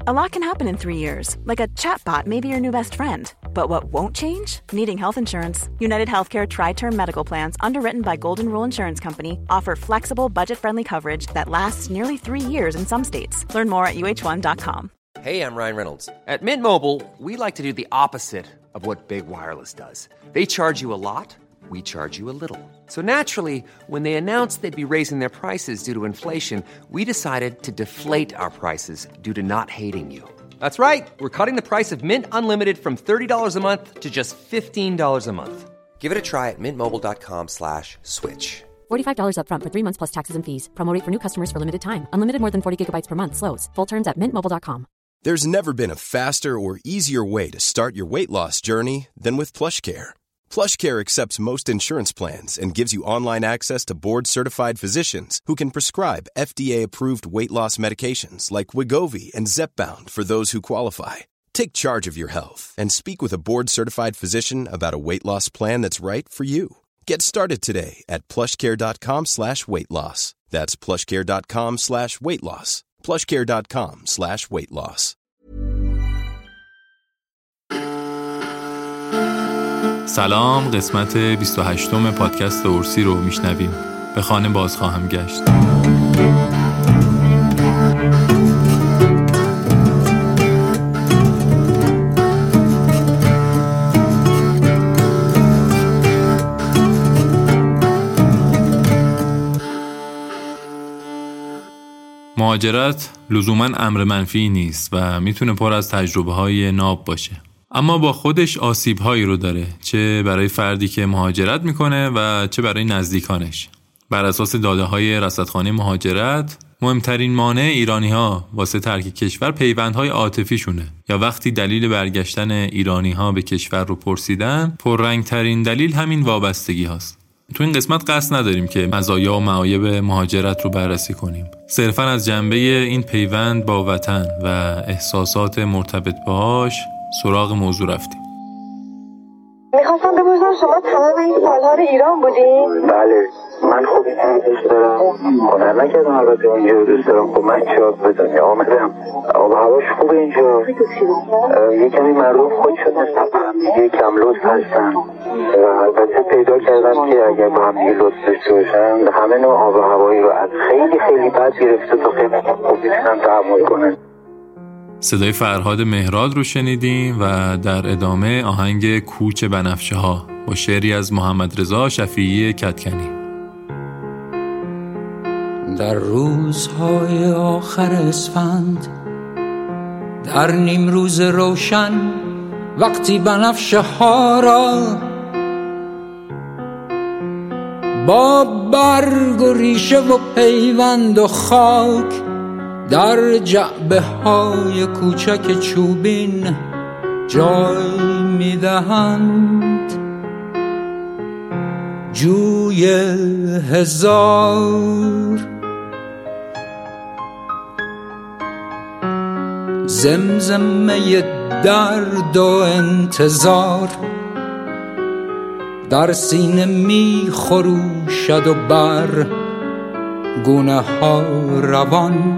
A lot can happen in 3 years, like a chatbot may be your new best friend. But what won't change? Needing health insurance. United Healthcare Tri-Term Medical Plans, underwritten by Golden Rule Insurance Company, offer flexible, budget-friendly coverage that lasts nearly 3 years in some states. Learn more at uh1.com. Hey, I'm Ryan Reynolds. At Mint Mobile, we like to do the opposite of what Big Wireless does. They charge you a lot, we charge you a little. So naturally, when they announced they'd be raising their prices due to inflation, we decided to deflate our prices due to not hating you. That's right. We're cutting the price of Mint Unlimited from $30 a month to just $15 a month. Give it a try at mintmobile.com/switch. $45 up front for 3 months plus taxes and fees. Promo rate for new customers for limited time. Unlimited more than 40 gigabytes per month. Slows full terms at mintmobile.com. There's never been a faster or easier way to start your weight loss journey than with PlushCare. PlushCare accepts most insurance plans and gives you online access to board-certified physicians who can prescribe FDA-approved weight loss medications like Wegovy and Zepbound for those who qualify. Take charge of your health and speak with a board-certified physician about a weight loss plan that's right for you. Get started today at plushcare.com/weightloss. That's plushcare.com/weightloss. plushcare.com/weightloss. سلام، قسمت 28م پادکست اورسی رو میشنویم. به خانه باز خواهم گشت. مهاجرت لزوماً امر منفی نیست و میتونه پر از تجربه‌های ناب باشه. اما با خودش آسیب‌هایی رو داره، چه برای فردی که مهاجرت میکنه و چه برای نزدیکانش. بر اساس داده‌های رصدخانه مهاجرت، مهمترین مانع ایرانی‌ها واسه ترک کشور پیوندهای عاطفیشونه، یا وقتی دلیل برگشتن ایرانی‌ها به کشور رو پرسیدن، پررنگ‌ترین دلیل همین وابستگی هاست. تو این قسمت قصد نداریم که مزایا و معایب مهاجرت رو بررسی کنیم. صرفاً از جنبه این پیوند با وطن و احساسات مرتبط باهاش سراغ موضوع رفتیم. میخواستم بپرسم شما تمام این سالها رو ایران بودین؟ بله، من خوب اینجا دوست دارم، هنر نکردم البته اینجا دوست دارم. خب من چیار به دنیا آمدم، آب هواش خوبه اینجا، یه کمی مردم خودشون نسبتم یه کم لطف هستن و البته پیدا کردم که اگر با هم دیگه لطف داشته باشن همه نوع آب هوایی رو از خیلی خیلی بد گرفته تا خیلی خوب میتونن تحمل کنن. صدای فرهاد مهراد رو شنیدیم و در ادامه آهنگ کوچ بنفشه ها با شعری از محمد رضا شفیعی کدکنی. در روزهای آخر اسفند، در نیم روز روشن، وقتی بنفشه ها را با برگ و ریشه و پیوند و خاک در جعبه های کوچک چوبین جای میدهند، جوی هزار زمزمه درد و انتظار در سینه می خروشد و بر گونه ها روان.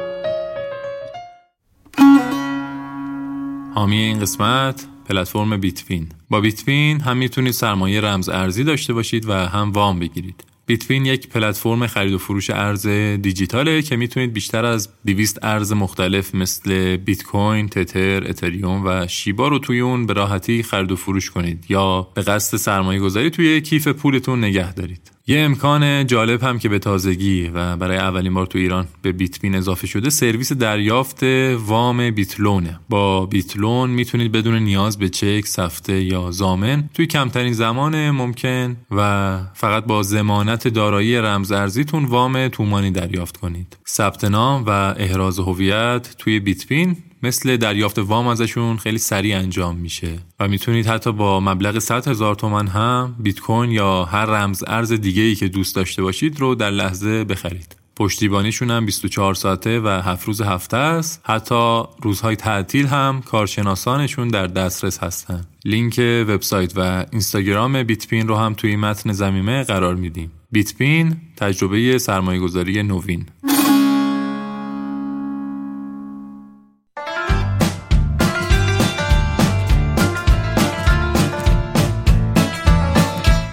حامی این قسمت پلتفرم بیتوین. با بیتوین هم میتونید سرمایه رمز ارزی داشته باشید و هم وام بگیرید. بیتوین یک پلتفرم خرید و فروش ارز دیجیتاله که میتونید بیشتر از 200 ارز مختلف مثل بیت کوین، تتر، اتریوم و شیبا رو توی اون به راحتی خرید و فروش کنید یا به قصد سرمایه گذاری توی کیف پولتون نگه دارید. یه امکان جالب هم که به تازگی و برای اولین بار تو ایران به بیتوین اضافه شده، سرویس دریافت وام بیتلونه. با بیتلون میتونید بدون نیاز به چک، سفته یا ضامن توی کمترین زمان ممکن و فقط با ضمانت دارایی رمز ارزیتون وام تومانی دریافت کنید. ثبت نام و احراز هویت توی بیتوین مثل دریافت وام ازشون خیلی سریع انجام میشه و میتونید حتی با مبلغ 100,000 تومان هم بیت کوین یا هر رمز ارز دیگه‌ای که دوست داشته باشید رو در لحظه بخرید. پشتیبانیشون هم 24 ساعته و 7 روز هفته است. حتی روزهای تعطیل هم کارشناسانشون در دسترس هستن. لینک وبسایت و اینستاگرام بیتوین رو هم توی متن ضمیمه قرار میدیم. بیتوین، تجربه سرمایه‌گذاری نوین.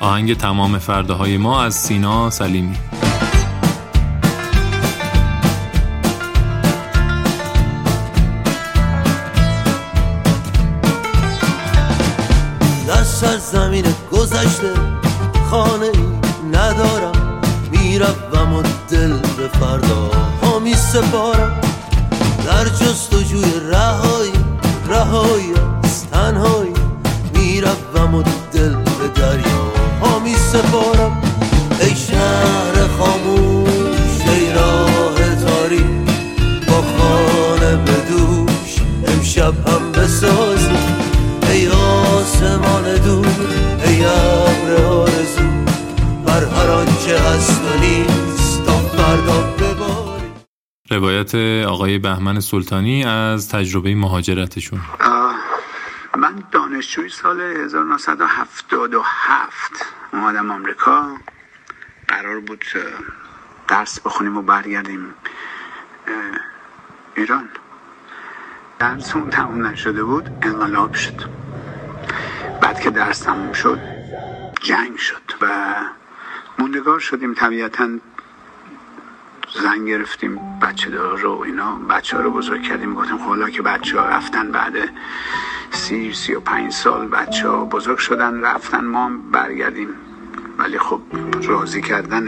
آهنگ تمام فرداهای ما از سینا سلیمی. دست از زمین گذشته خانه ای ندارم، میروم و دل به فردا ها می سپارم. در جستجوی رهایی از تنهایی، میروم و دل به دریا ها می سپارم. ای شهر خاموش، ای راه تاریک با خانه بدوش، امشب هم بسازی. ای آسمان دور، ای ابر آرزو، بر هر آنچه هست و نیست تا فردا بباری. روایت آقای بهمن سلطانی از تجربه مهاجرتشون. من دانشجوی سال 1977 اومدم آمریکا. قرار بود درس بخونیم و برگردیم ایران. درسمون تموم نشده بود، انقلاب شد. بعد که درس تموم شد جنگ شد و موندگار شدیم. طبیعتاً زن گرفتیم بچه دار رو، اینا بچه ها رو بزرگ کردیم. گفتیم خب حالا که بچه ها رفتن، بعد 35 سال بچه ها بزرگ شدن رفتن، ما هم برگردیم. ولی خب راضی کردن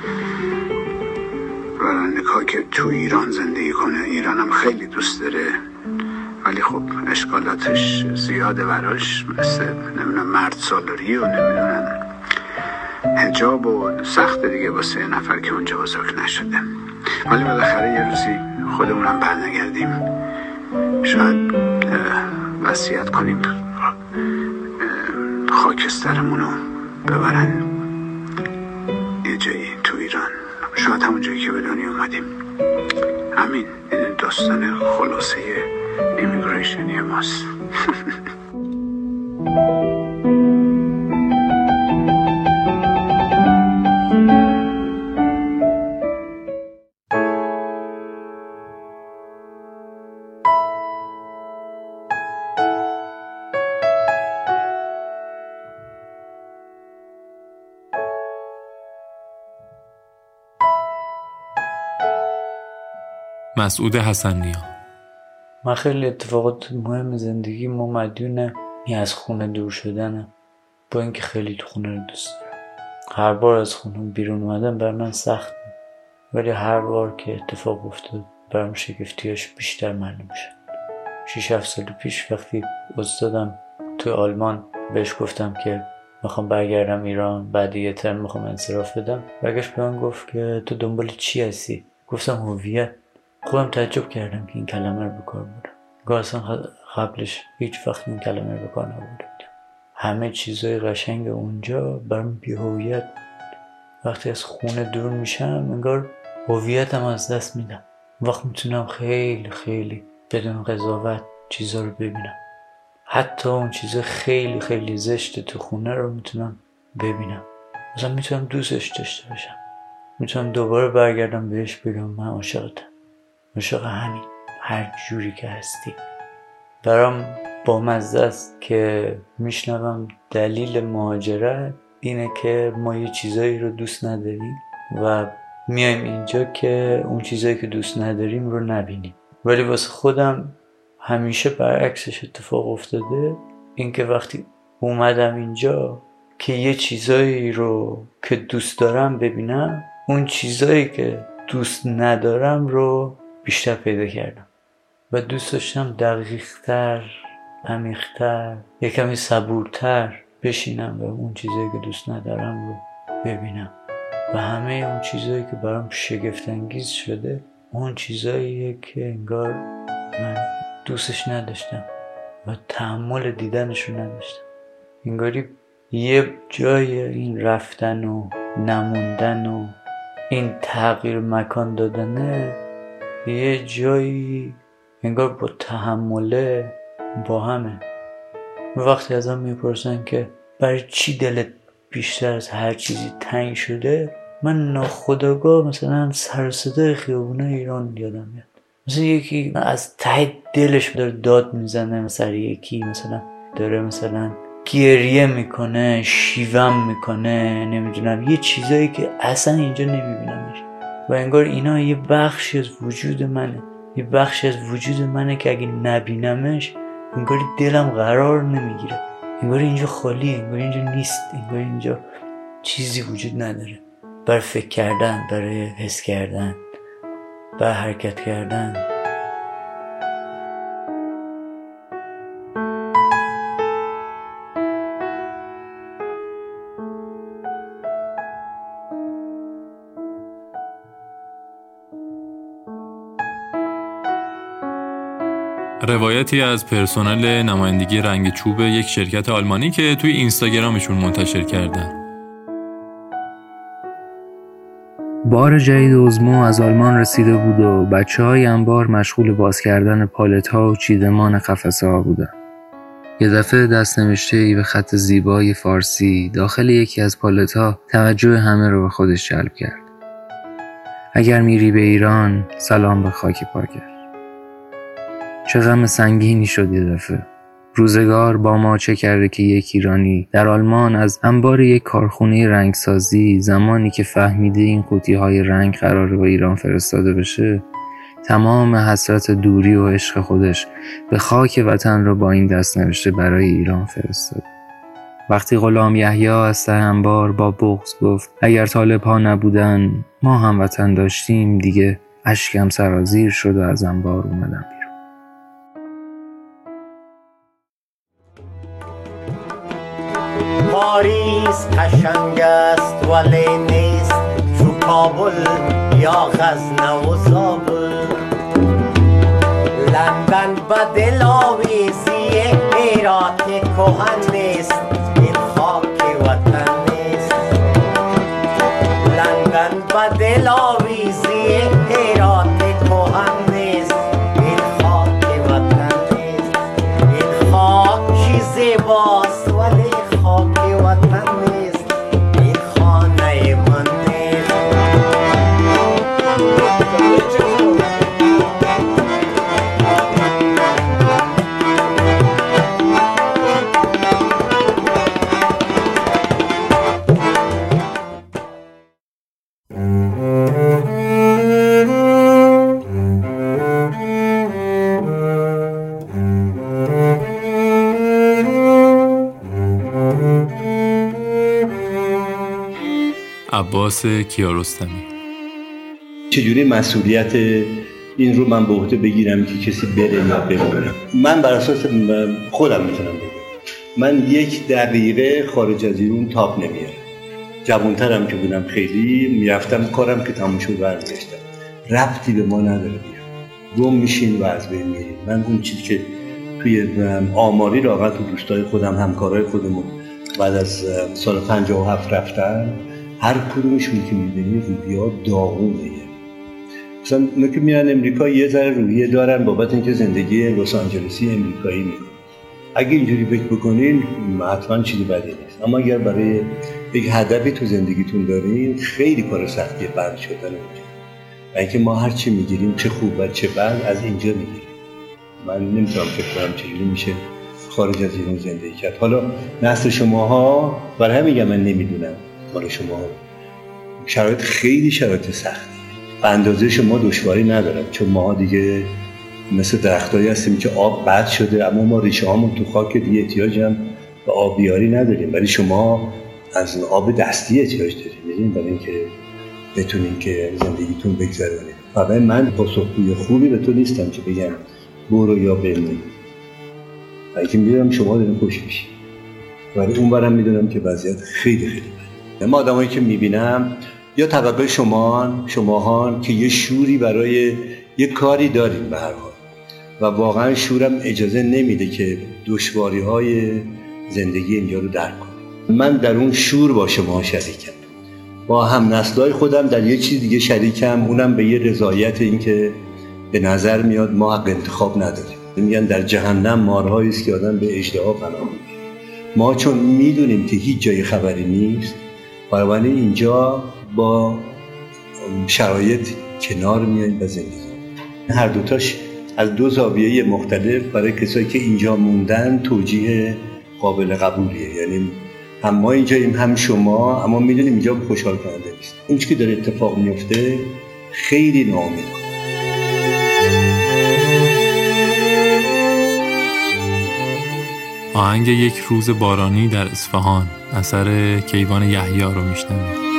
رانندگاه که تو ایران زندگی کنه، ایران هم خیلی دوست داره، ولی خب اشکالاتش زیاده براش، مثل نمیدونم مرد سالاری و نمیدونم حجاب و سخت دیگه واسه نفر که اونجا بزرگ نشده. ولی بالاخره یه روزی خودمونم برنگردیم، شاید وصیت کنیم خاکسترمونو ببرن یه جایی تو ایران، شاید همون جایی که به دنیا اومدیم. همین این داستان خلاصه ایمیگریشنی ماست. مسعود حسن‌نیا. من خیلی اتفاقات مهم زندگی ما مدیون از خونه دور شدنم، با اینکه خیلی تو خونه رو دوست دارم. هر بار از خونه بیرون اومدم بر من سخت بود، ولی هر بار که اتفاق افتاد برام شگفتیاش بیشتر معلوم شد. 6-7 سال پیش وقتی استادم تو آلمان بهش گفتم که میخوام برگردم ایران، بعد یه ترم میخوام انصراف بدم، برگشت به من گفت که تو دنبال چی هستی؟ گفتم هویت. خودم تعجب کردم که این کلمه رو به کار بردم. اصلا قبلش هیچ وقت این کلمه رو به کار نبرده بودم. همه چیزای قشنگ اونجا برام بی‌هویت. وقتی از خونه دور میشم انگار هویتم از دست میدم. وقت میتونم خیلی خیلی بدون قضاوت چیزا رو ببینم. حتی اون چیز خیلی خیلی زشت تو خونه رو میتونم ببینم. مثلا میتونم دوستش داشته باشم. میتونم دوباره برگردم بهش بگم من عاشقتم. عاشق همین، هر جوری که هستی. برام بامزه است که میشنوم دلیل مهاجرت اینه که ما یه چیزایی رو دوست نداریم و میایم اینجا که اون چیزایی که دوست نداریم رو نبینیم. ولی واسه خودم همیشه برعکسش اتفاق افتاده، این که وقتی اومدم اینجا که یه چیزایی رو که دوست دارم ببینم، اون چیزایی که دوست ندارم رو بیشتر پیدا کردم و دوست داشتم دقیق‌تر، عمیق‌تر، یه کمی صبورتر بشینم و اون چیزایی که دوست ندارم رو ببینم. و همه اون چیزایی که برام شگفت انگیز شده، اون چیزاییه که انگار من دوستش نداشتم و تحمل دیدنش رو نداشتم. انگاری یه جای این رفتن و نموندن و این تغییر مکان دادنه، یه جایی انگار با تحمله با همه. وقتی ازم میپرسن که برای چی دلت بیشتر از هر چیزی تنگ شده، من ناخودآگاه مثلا سر و صدای خیابونای ایران یادم میاد. مثلا یکی از ته دلش داره داد میزنه سر یکی، مثلا داره مثلا گریه میکنه، شیوم میکنه، نمیدونم یه چیزایی که اصلا اینجا نمیبینمش و انگار اینا یه بخشی از وجود منه، یه بخشی از وجود منه که اگه نبینمش انگار دلم قرار نمیگیره، انگار اینجا خالیه، انگار اینجا نیست، انگار اینجا چیزی وجود نداره برای فکر کردن، برای حس کردن، برای حرکت کردن. روایتی از پرسنل نمایندگی رنگ چوب یک شرکت آلمانی که توی اینستاگرامشون منتشر کردن. بار جدید اوزمو از آلمان رسیده بود و بچه‌های انبار مشغول باز کردن پالت‌ها و چیدمان قفسه‌ها بودن. یه دفعه دست نوشته‌ای به خط زیبای فارسی داخل یکی از پالت‌ها توجه همه رو به خودش جلب کرد. اگر میری به ایران سلام به خاک پاکت. چه غم سنگینی شد یه دفعه. روزگار با ما چه کرده که یک ایرانی در آلمان از انبار یک کارخونه رنگسازی زمانی که فهمیده این قوطی‌های رنگ قراره به ایران فرستاده بشه تمام حسرت دوری و عشق خودش به خاک وطن رو با این دست نوشته برای ایران فرستاد. وقتی غلام یحیی از ته انبار با بغض گفت اگر طالب‌ها نبودن ما هم وطن داشتیم، دیگه اشکم سرازیر شد و از انبار اومدم. پاریس قشنگ است ولی نیست چو کابل یا غزنه و زابل. لندن به دل آویزی هرات کهن نیست، این خاک وطن نیست. لندن به دل آویزی هرات کهن نیست، این خاک وطن نیست. این خاک زیباست ولی خاک وطن نیست، این خانه من نیست. عباس کیارستمی. چجوری مسئولیت این رو من به عهده بگیرم که کسی بره یا بمونه؟ من بر اساس خودم میتونم بگم من 1 دقیقه خارج از ایران تاب نمیارم. جوانترم که بودم خیلی میرفتم کارم که تموم شد برگشتم، ربطی به ما نداره. گم میشین و از بین میرین. من اون چیزی که توی آماری لااقل تو دوستای خودم همکارای خودمون بعد از سال 57 رفتن، هر کدومشون که می‌بینی روحیه‌ها داغونه. مثلا اونا که میرن امریکا یه ذره روحیه دارن بابت اینکه زندگی لس آنجلسی امریکایی میکنن. اگه اینجوری فکر بکنین حتما چیزی بدی نیست، اما اگر برای یک هدفی تو زندگیتون دارین خیلی کار سختیه بند شدن اونجا. و اینکه ما هر چی میگیریم چه خوب و چه بد از اینجا میگیریم. من نمیتونم فکر کنم چجوری میشه خارج از ایران زندگی کرد. حالا نسل شماها، برای همین میگم من نمیدونم، مال شما شرایط خیلی شرایط سختی، به اندازه شما دشواری ندارم، چون ما دیگه مثل درختایی هستیم که آب بد شده اما ما ریشه هامون تو خاک دیگه احتیاج هم به آبیاری نداریم، ولی شما از آب دستی احتیاج دارید برای اینکه بتونین که زندگیتون بگذرونید. فقط من پاسخگوی خوبی به تو نیستم که بگم برو یا بمون، اگه میدونم شما دارین خوش میشید، ولی اونورم میدونم که وضعیت خیلی خیلی بده. ما آدمایی که میبینم یا طبقه شماهان که یه شوری برای یه کاری دارین به هر حال و واقعا شورم اجازه نمیده که دشواری‌های زندگی اینجا رو درک کنم. من در اون شور با شما شریکم، با هم نسلای خودم در یه چیز دیگه شریکم، اونم به یه رضایت این که به نظر میاد ما حق انتخاب نداریم. میگن در جهنم مارهایی است که آدم به اژدها پناه میبره. ما چون میدونیم که هیچ جای خبری نیست، بنابراین اینجا با شرایط کنار میاییم و زندگی. هر دوتاش از دو زاویه مختلف برای کسایی که اینجا موندن توجیه قابل قبولیه. یعنی هم ما اینجاییم هم شما، اما میدونیم اینجا خوشحال کننده نیست. این چیزی که داره اتفاق میفته خیلی ناامید کنه. آهنگ یک روز بارانی در اصفهان اثر کیوان یحیی رو میشنوید.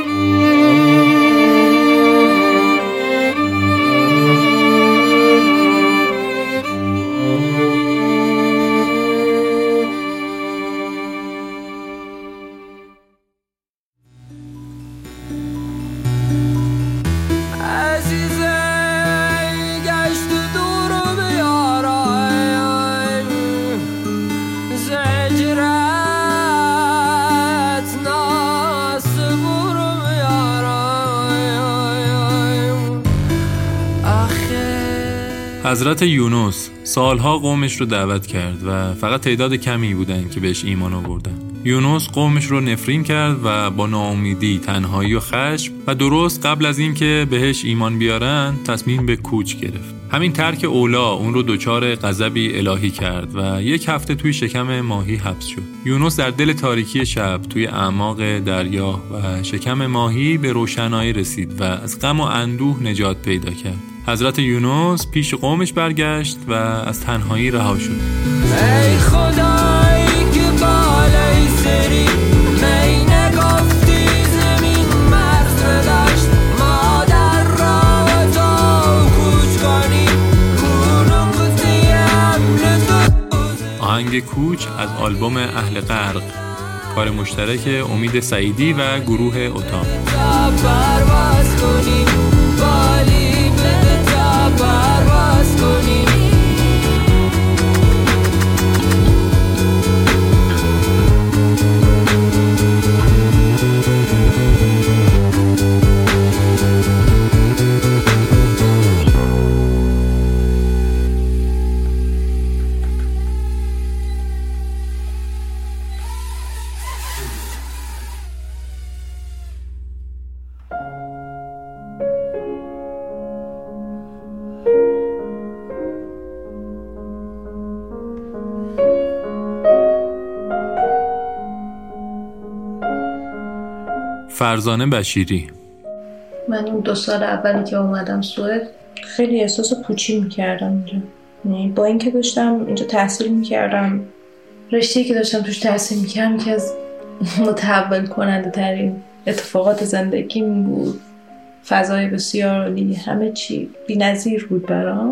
حضرت یونس سالها قومش رو دعوت کرد و فقط تعداد کمی بودن که بهش ایمان آوردن. یونس قومش رو نفرین کرد و با ناامیدی، تنهایی و خشم و درست قبل از این که بهش ایمان بیارن تصمیم به کوچ گرفت. همین ترک اولا اون رو دچار غضبی الهی کرد و 1 هفته توی شکم ماهی حبس شد. یونس در دل تاریکی شب توی اعماق دریا و شکم ماهی به روشنایی رسید و از غم و اندوه نجات پیدا کرد. حضرت یونس پیش قومش برگشت و از تنهایی رها شد. ای خدایی که بالای سری می نگفتی زمین مرز نداشت ما در راه تو کوچ کنیم کنون گفتیم آهنگ کوچ از آلبوم اهل غرق، کار مشترک امید سعیدی و گروه اتاق. پرواز کنیم بالی بده تا پرواز کنیم. فرزانه بشیری. من اون 2 سال اولی که اومدم سوئد خیلی احساس پوچی میکردم اینجا. یعنی با اینکه داشتم اینجا تحصیل میکردم، رشته‌ای که داشتم توش تحصیل میکردم که از متحول کننده ترین اتفاقات زندگیم بود. فضای بسیار عالی، همه چی بی‌نظیر بود برام،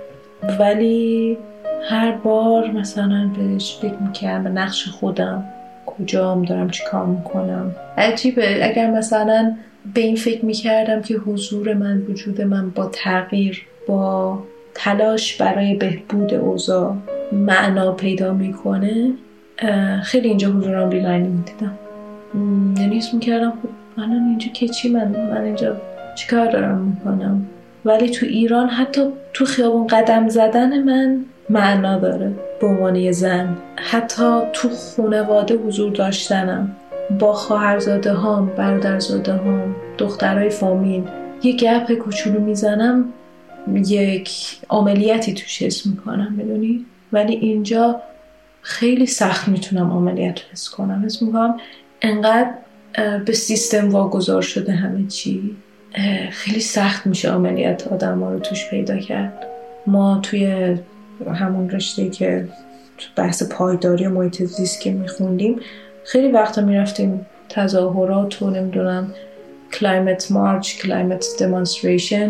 ولی هر بار مثلا بهش فکر میکردم، به نقش خودم کجام دارم چی کار میکنم. عجیبه اگر مثلا به این فکر میکردم که حضور من، وجود من با تغییر، با تلاش برای بهبود اوضاع معنا پیدا میکنه، خیلی اینجا حضورم بی‌معنی میدیدم. یعنی حس میکردم خب الان اینجا که چی، من اینجا چی کار دارم میکنم. ولی تو ایران حتی تو خیابون قدم زدن من معنا داره به عنوان یه زن. حتی تو خانواده حضور داشتنم، با خواهرزاده هام، برادرزاده هام، دخترای فامیل یه گپ کوچولو میزنم، یک عملیاتی توش حس میکنم، میدونی؟ ولی اینجا خیلی سخت میتونم عملیات رو حس کنم. حس میکنم انقدر به سیستم واگذار شده همه چی، خیلی سخت میشه عملیات آدم ها رو توش پیدا کرد. ما توی همون رشته‌ای که تو بحث پایداری و محیط زیست که میخوندیم، خیلی وقتا میرفتیم تظاهرات و نمیدونم کلایمت مارچ، کلایمت دمونستریشن.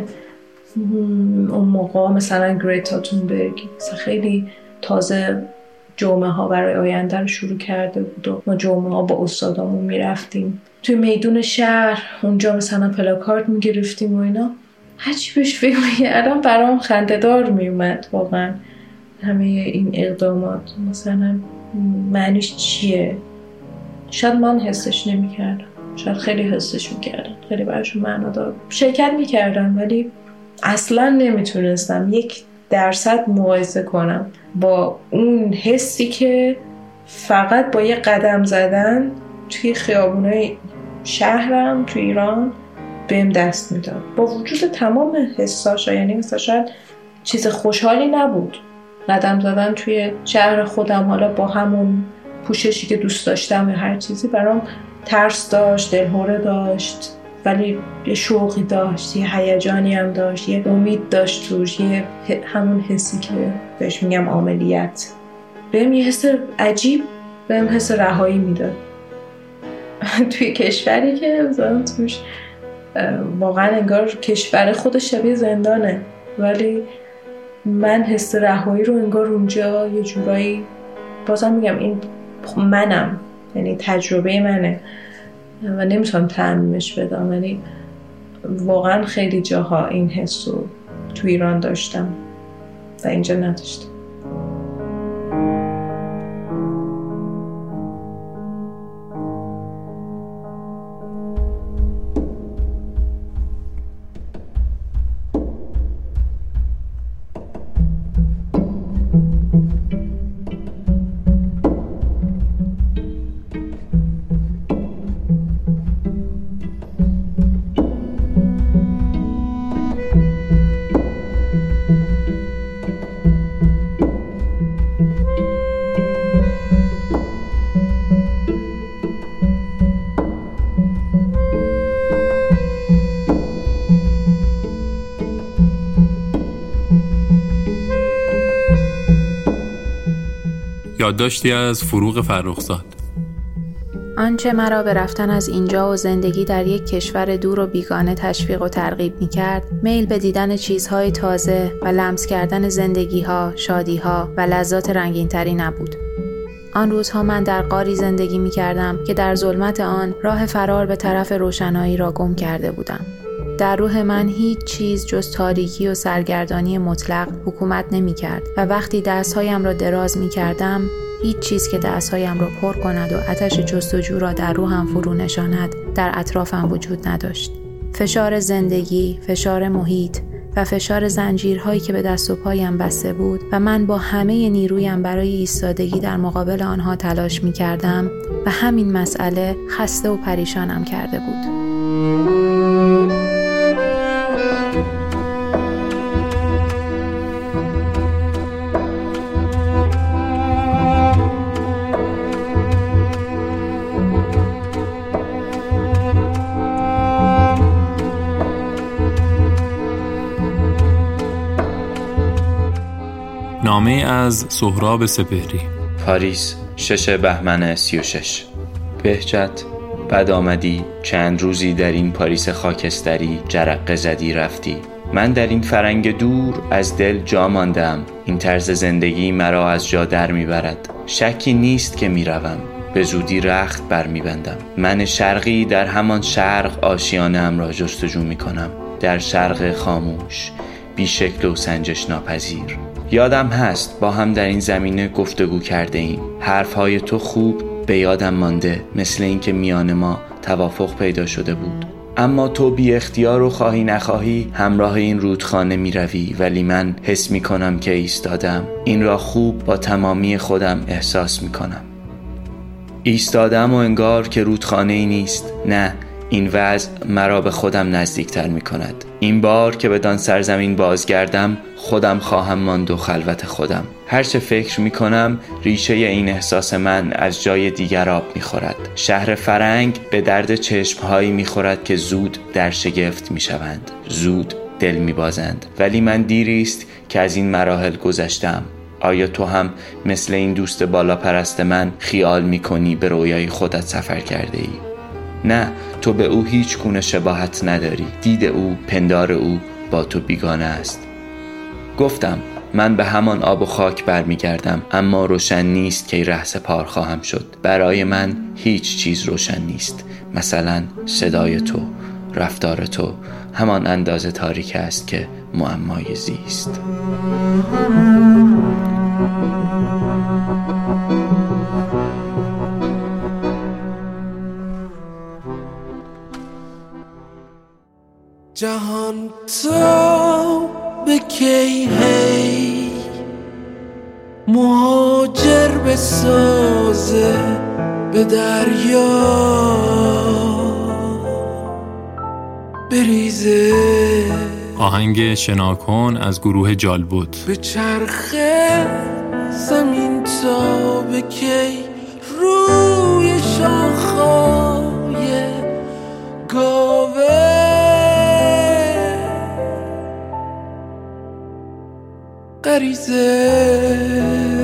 اون موقع مثلا گریتا تونبرگ خیلی تازه جمعه ها برای آینده رو شروع کرده بود و ما جمعه ها با استادامون میرفتیم توی میدون شهر، اونجا مثلا پلاکارد میگرفتیم و اینا. هرچی بهش فکر میکردم برام خنده‌دار میومد واقعا همه این اقدامات. مثلا معنیش چیه؟ شاید من حسش نمیکردم، شاید خیلی حسش میکردم، خیلی براشون معنا دار شرکت میکردم، ولی اصلا نمیتونستم 1% مقایسه کنم با اون حسی که فقط با یه قدم زدن توی خیابونای شهرم توی ایران بهم دست میداد، با وجود تمام حساشا. یعنی مثلا شاید چیز خوشحالی نبود قدم زدن توی شهر خودم، حالا با همون پوششی که دوست داشتم یا هر چیزی برام ترس داشت، دلهره داشت، ولی یه شوقی داشت، یه هیجانی هم داشت، یه امید داشت توش، یه همون حسی که بهش میگم عاملیت. بهم یه حس عجیب، بهم حس رهایی میداد. توی کشوری که مثلا توش واقعا انگار کشور خودش شبیه زندانه، ولی من حس رهایی رو انگار اونجا یه جورایی، بازم میگم این منم، یعنی تجربه منه و نمیتونم تعمیمش بدم، ولی واقعا خیلی جاها این حس رو تو ایران داشتم و اینجا نداشتم. یادداشتی از فروغ فرخزاد. آنچه مرا به رفتن از اینجا و زندگی در یک کشور دور و بیگانه تشویق و ترغیب می‌کرد، میل به دیدن چیزهای تازه و لمس کردن زندگی‌ها، شادی‌ها و لذات رنگین‌تری نبود. آن روزها من در غاری زندگی می‌کردم که در ظلمت آن راه فرار به طرف روشنایی را گم کرده بودم. در روح من هیچ چیز جز تاریکی و سرگردانی مطلق حکومت نمی‌کرد و وقتی دست‌هایم را دراز می‌کردم، هیچ چیز که دست‌هایم را پر کند و آتش جستجو را در روحم فرو نشاند در اطرافم وجود نداشت. فشار زندگی، فشار محیط و فشار زنجیرهایی که به دست و پایم بسته بود و من با همه نیرویم برای ایستادگی در مقابل آنها تلاش می‌کردم و همین مسئله خسته و پریشانم کرده بود. نامه از سهراب سپهری. پاریس، 6 بهمن 36. بهجت، بد آمدی، چند روزی در این پاریس خاکستری جرقه زدی رفتی. من در این فرنگ دور از دل جا ماندم. این طرز زندگی مرا از جا در میبرد. شکی نیست که میروم، به زودی رخت بر میبندم. من شرقی در همان شرق آشیانه‌ام را جستجو میکنم، در شرق خاموش، بی شکل و سنجش ناپذیر. یادم هست با هم در این زمینه گفتگو کرده ایم. حرفهای تو خوب به یادم مانده، مثل اینکه میان ما توافق پیدا شده بود. اما تو بی اختیار و خواهی نخواهی همراه این رودخانه می روی، ولی من حس می کنم که ایستادم. این را خوب با تمامی خودم احساس می کنم. ایستادم و انگار که رودخانه ای نیست. نه، این وضع مرا به خودم نزدیکتر می کند. این بار که بدان سرزمین بازگردم خودم خواهم ماند و خلوت خودم. هرچه فکر می کنم ریشه این احساس من از جای دیگر آب می خورد. شهر فرنگ به درد چشمهایی می خورد که زود در شگفت می شوند، زود دل می بازند. ولی من دیریست که از این مراحل گذشتم. آیا تو هم مثل این دوست بالا پرست من خیال می کنی به رویای خودت سفر کرده ای؟ نه، تو به او هیچ گونه شباهت نداری. دید او، پندار او با تو بیگانه است. گفتم من به همان آب و خاک برمیگردم، اما روشن نیست که ره سپار خواهم شد. برای من هیچ چیز روشن نیست. مثلا صدای تو، رفتار تو همان اندازه تاریک است که معمای زیست. جهان تو به کی هی مهاجر بسازه به دریا بریزه. آهنگ شناکن از گروه جالبوت. به چرخه زمین تا به کی عریضه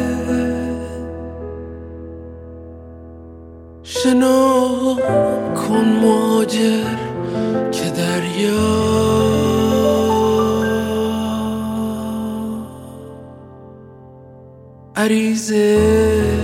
شنا کن مهاجر که دریا عریضه.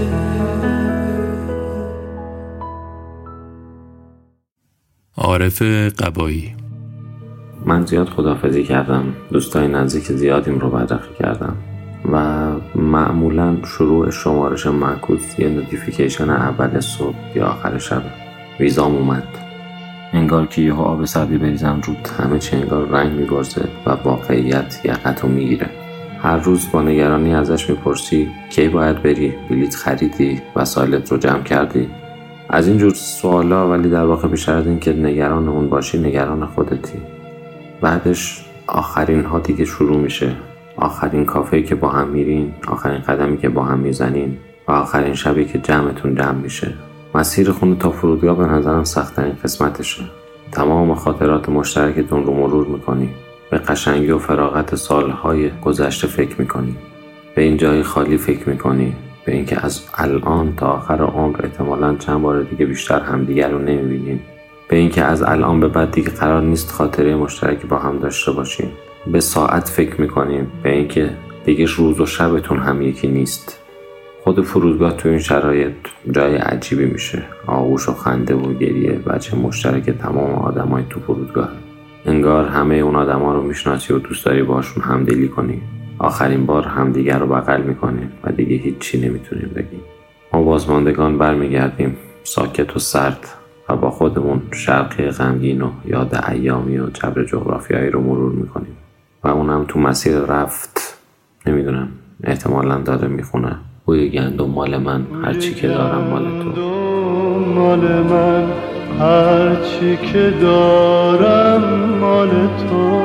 عارف قبایی. من زیاد خداحافظی کردم، دوستای نزدیک زیادیم رو بدرخی کردم و معمولا شروع شمارش معکوس یه نوتیفیکیشن اول صبح یا آخر شب. ویزام اومد، انگار که یهو آب سردی بریزم رود، همه چی انگار رنگ می‌گرزه و واقعیت یقتو میگیره. هر روز با نگرانی ازش میپرسی کی باید بری، بلیط خریدی، وسایلت رو جمع کردی. از اینجور سوالا، ولی در واقع بیشتر از این که نگران اون باشی نگران خودتی. بعدش آخرین ها دیگه شروع میشه، آخرین کافه‌ای که با هم میرین، آخرین قدمی که با هم میزنین و آخرین شبی که جمعتون جمع میشه. مسیر خونه تا فرودگاه به نظرم سخت‌ترین قسمتشه. تمام خاطرات مشترکتون رو مرور میکنی، به قشنگی و فراغت سالهای گذشته فکر میکنی، به این جای خالی فکر میکنی، به اینکه از الان تا آخر عمر احتمالاً چند بار دیگه بیشتر همدیگر رو نمیبینیم، به اینکه از الان به بعد دیگه قرار نیست خاطره مشترکی با هم داشته باشیم. به ساعت فکر میکنیم، به اینکه دیگه روز و شبتون هم یکی نیست. خود فرودگاه تو این شرایط جای عجیبی میشه. آغوش و خنده و گریه بچه مشترک تمام آدمای تو فرودگاه. انگار همه اون آدما رو میشناسی و دوست داری باشون همدلی کنی. آخرین بار همدیگر رو بغل میکنیم و دیگه هیچی نمیتونیم بگیم. ما بازماندگان برمیگردیم ساکت و سرد و با خودمون شرقی غمگین و یاد ایامی و جبر جغرافیایی رو مرور میکنیم و اونم تو مسیر رفت نمیدونم احتمالاً داره میخونه بوی گندم مال من هرچی که دارم مال تو، مال من هرچی که دارم مال تو،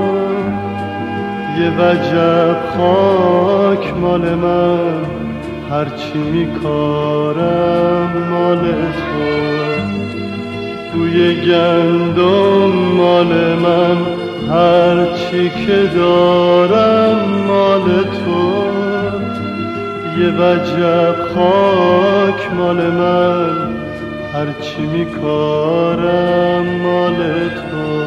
یه وجب خاک مال من هرچی میکارم مال تو، بوی گندم مال من هرچی که دارم مال تو، یه وجب خاک مال من هرچی میکارم مال تو.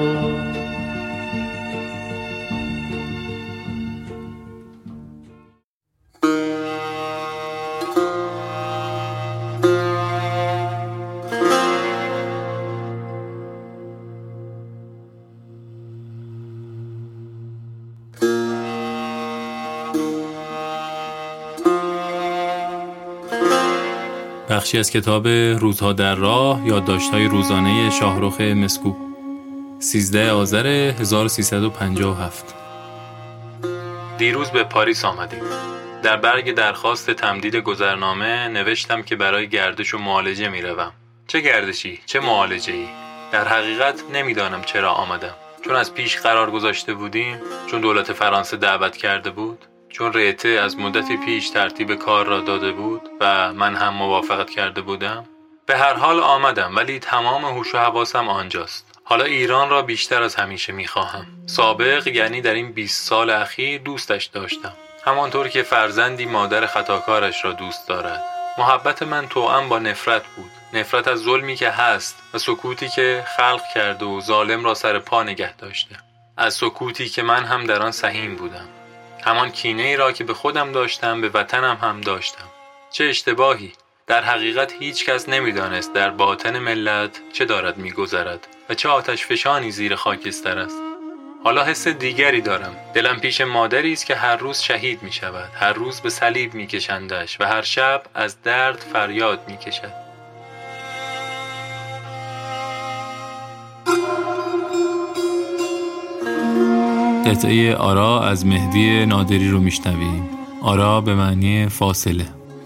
بخشی از کتاب روزها در راه، یادداشت‌های روزانه شاهرخ مسکوب، 13 آذر 1357. دیروز به پاریس آمدیم. در برگ درخواست تمدید گذرنامه نوشتم که برای گردش و معالجه میروم. چه گردشی؟ چه معالجه‌ای؟ در حقیقت نمیدانم چرا آمدم. چون از پیش قرار گذاشته بودیم؟ چون دولت فرانسه دعوت کرده بود؟ چون ریته از مدتی پیش ترتیب کار را داده بود و من هم موافقت کرده بودم؟ به هر حال آمدم، ولی تمام هوش و حواسم آنجاست. حالا ایران را بیشتر از همیشه میخواهم. سابق یعنی در این 20 سال اخیر دوستش داشتم، همانطور که فرزندی مادر خطاکارش را دوست دارد. محبت من توأم با نفرت بود، نفرت از ظلمی که هست و سکوتی که خلق کرده و ظالم را سر پا نگه داشته، از سکوتی که من هم در آن سهیم بودم. همان کینه ای را که به خودم داشتم به وطنم هم داشتم. چه اشتباهی! در حقیقت هیچ کس نمیدانست در باطن ملت چه دارد میگذرد و چه آتش فشانی زیر خاکستر است. حالا حس دیگری دارم. دلم پیش مادری است که هر روز شهید می شود، هر روز به صلیب می کشندش و هر شب از درد فریاد می کشد. قطعه آرا از مهدی نادری رو میشنویم. آرا به معنی فاصله.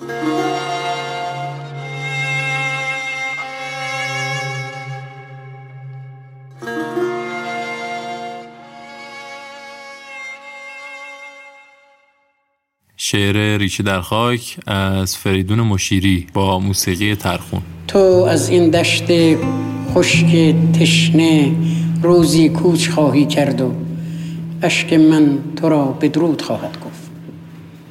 شعر ریشه در خاک از فریدون مشیری با موسیقی ترخون. تو از این دشت خشک تشنه روزی کوچ خواهی کرد و اشک من تو را بدرود خواهد گفت.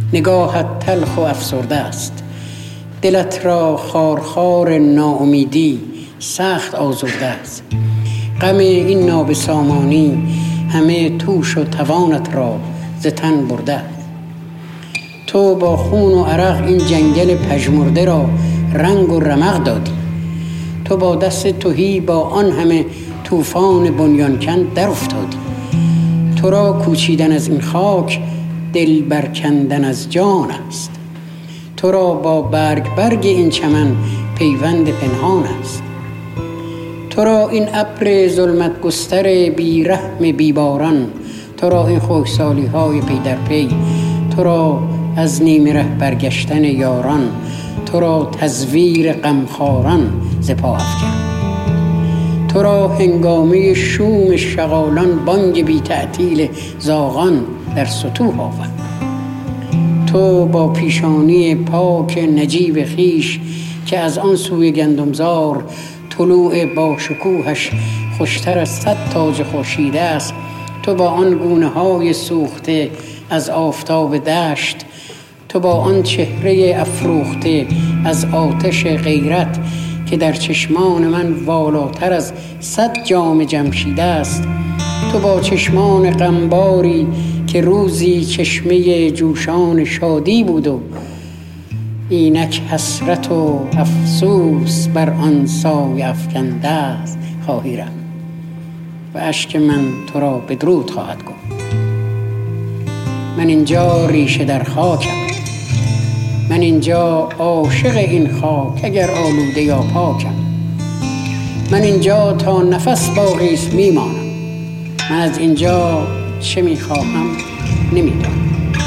نگاهت تلخ و افسرده است. دلت را خارخار ناامیدی سخت آزرده است. غم این نابسامانی همه توش و توانت را ز تن برده است. تو با خون و عرق این جنگل پژمرده را رنگ و رمق دادی. تو با دست تهی با آن همه طوفان بنیانکن در افتادی. تو را کوچیدن از این خاک دل برکندن از جان است. تو را با برگ این چمن پیوند پنهان است. تو را این ابر ظلمت گستر بی رحم بیباران، تو را این خشکسالی های پی در پی، تو را از نیمه ره برگشتن یاران، تو را تزویر غمخواران ز پا افکن. تو را هنگامه شوم شغالان بانگ بی تعطیل زاغان در سطوح آورد. تو با پیشانی پاک نجیب خیش که از آن سوی گندمزار طلوع با شکوهش خوشتر از 100 تاج خورشید است، تو با آن گونه های سوخته از آفتاب دشت، تو با آن چهره افروخته از آتش غیرت که در چشمان من والاتر از 100 جام جمشید است، تو با چشمان غمباری که روزی چشمه جوشان شادی بود و اینک حسرت و افسوس بر آن سایه افکنده است خواهی رفت و اشک من تو را بدرود خواهد گفت. من اینجا ریشه در خاکم، من اینجا عاشق این خاک اگر آلوده یا پاکم، من اینجا تا نفس باقی است میمانم، من از اینجا چه میخواهم نمیدانم.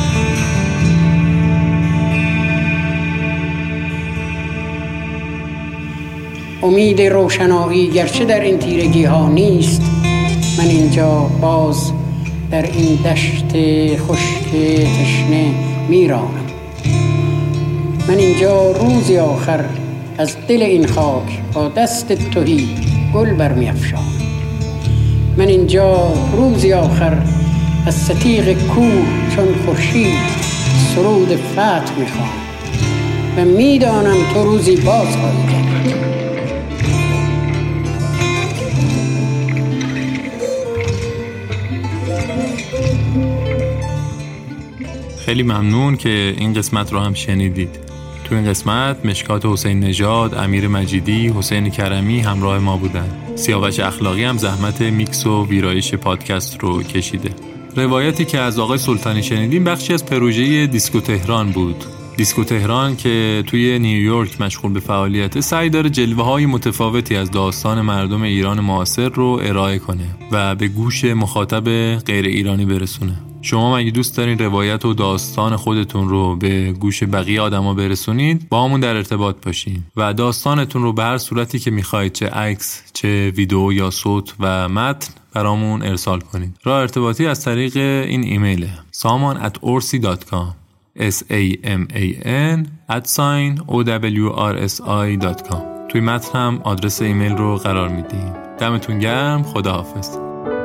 امید روشنایی گرچه در این تیرگی ها نیست، من اینجا باز در این دشت خشک تشنه میرانم. من اینجا روزی آخر از دل این خاک با دست تهی گل برمی‌افشانم. من اینجا روزی آخر از ستیغ کوه چون خورشید سرود فتح میخوانم و میدانم تو روزی باز خواهی گشت. خیلی ممنون که این قسمت رو هم شنیدید. تو این قسمت مشکات حسین نژاد، امیر مجیدی، حسین کرمی همراه ما بودن. سیاوش اخلاقی هم زحمت میکس و ویرایش پادکست رو کشیده. روایتی که از آقای سلطانی شنیدیم بخشی از پروژه دیسکو تهران بود. دیسکو تهران که توی نیویورک مشغول به فعالیت، سعی داره جلوه‌های متفاوتی از داستان مردم ایران معاصر رو ارائه کنه و به گوش مخاطب غیر ایرانی برسونه. شما اگه دوست دارین روایت و داستان خودتون رو به گوش بقیه آدما برسونید، با همون در ارتباط باشین و داستانتون رو به هر صورتی که میخواید، چه عکس، چه ویدیو یا صوت و متن، برامون ارسال کنید. راه ارتباطی از طریق این ایمیله: saman@orsi.com saman@owrsi.com. توی متن هم آدرس ایمیل رو قرار میدیم. دمتون گرم. خداحافظ.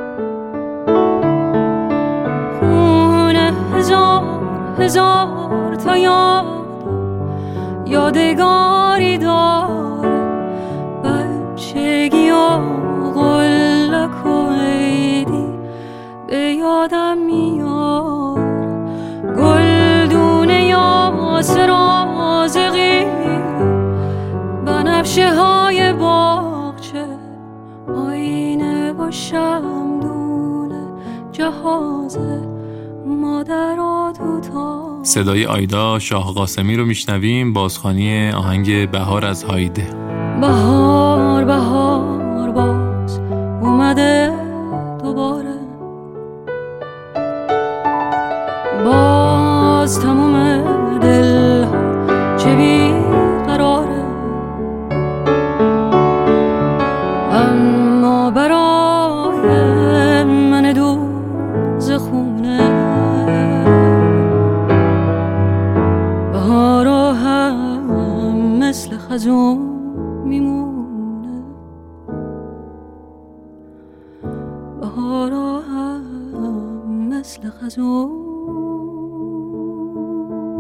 هزار تا یادگاری داره، بچگی و قلک و عیدی به یادم میار، گلدونه یاسر آزقی بنفشه های باغچه، آینه با شمدونه جهازه صدای آیدا شاه قاسمی رو میشنویم، بازخوانی آهنگ بهار از هایده. بهار بهار باز اومده دوباره، باز تموم دل ها چه بی قراره، اما برای من دوز خونه بهارا هم مثل خزون میمونه، بهارا هم مثل خزون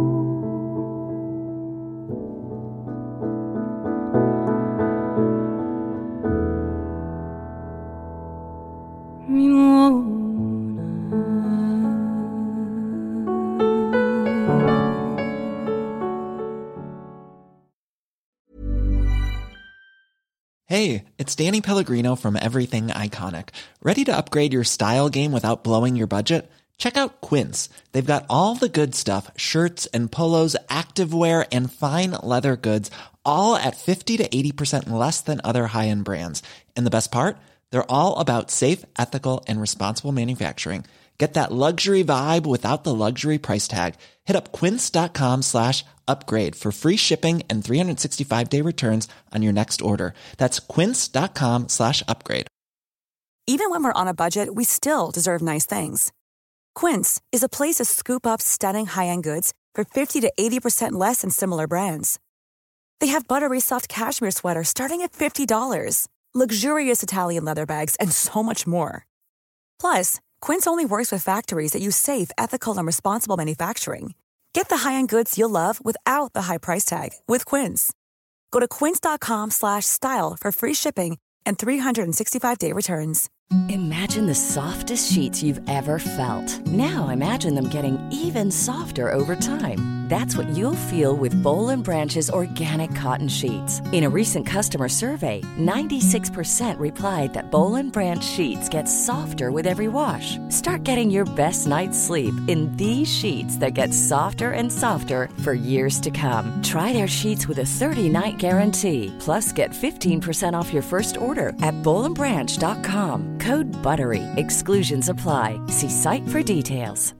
Hey, it's Danny Pellegrino from Everything Iconic. Ready to upgrade your style game without blowing your budget? Check out Quince. They've got all the good stuff, shirts and polos, activewear, and fine leather goods, all at 50 to 80% less than other high-end brands. And the best part? They're all about safe, ethical, and responsible manufacturing. Get that luxury vibe without the luxury price tag. Hit up quince.com/upgrade for free shipping and 365-day returns on your next order. That's quince.com/upgrade. Even when we're on a budget, we still deserve nice things. Quince is a place to scoop up stunning high-end goods for 50 to 80% less than similar brands. They have buttery soft cashmere sweaters starting at $50, luxurious Italian leather bags, and so much more. Plus, Quince only works with factories that use safe, ethical, and responsible manufacturing. Get the high-end goods you'll love without the high price tag with Quince. Go to quince.com/style for free shipping and 365-day returns. Imagine the softest sheets you've ever felt. Now imagine them getting even softer over time. That's what you'll feel with Boll & Branch's organic cotton sheets. In a recent customer survey, 96% replied that Boll & Branch sheets get softer with every wash. Start getting your best night's sleep in these sheets that get softer and softer for years to come. Try their sheets with a 30-night guarantee. Plus, get 15% off your first order at bollandbranch.com. Code BUTTERY. Exclusions apply. See site for details.